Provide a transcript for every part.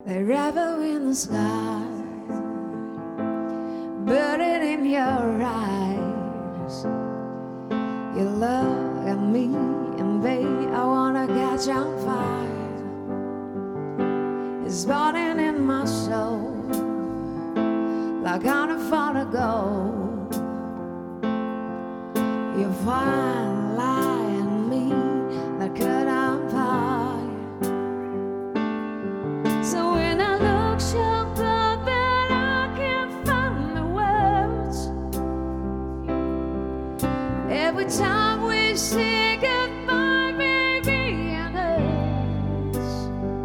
a river in the sky, burning in your eyes. You look at me and babe, I wanna catch on fire. It's burning in my soul, like on a fall of gold. You find lie in me that could on fire. So when I look so good that I can't find the words, every time we say goodbye, baby, and hurts.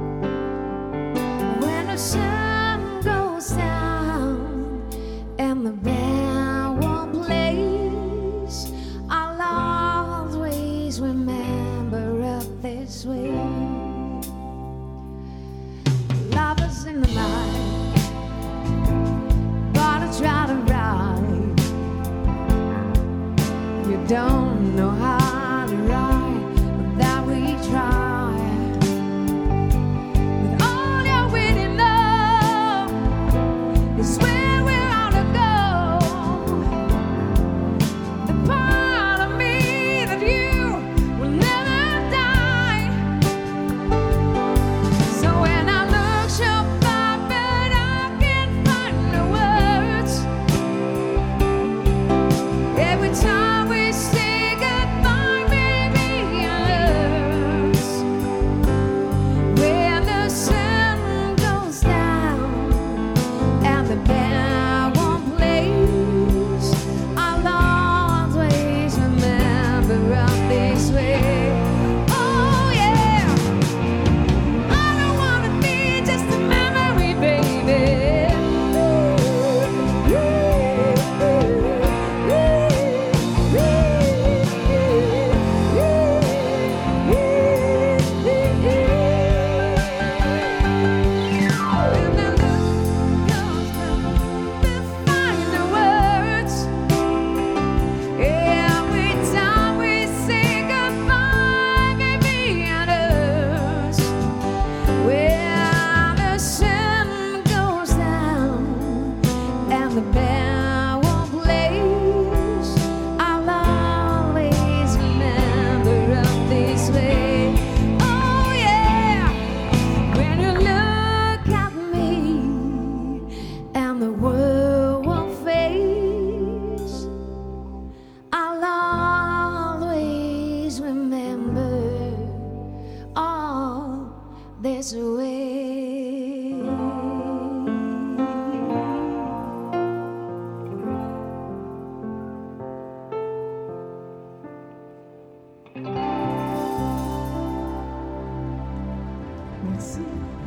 When the sun goes down and the band won't play, I'll always remember up this way. Lovers in the night, gonna try to ride. You don't know how to ride, but that we try. But all you really know is where we're gonna go. The part of me that you will never die. So when I look so far, but I can't find the words, every time we say goodbye, baby, it hurts. When the sun goes down and the band won't play, I'll always remember up this way. Oh yeah, I don't wanna be just a memory, baby. When the look goes down, we find the words. Every time we say goodbye, baby, it hurts. When the sun goes down and the band won't play, I'll always remember up this way. Oh yeah, when you look at me and the world won't face, I'll always remember all this way. Merci.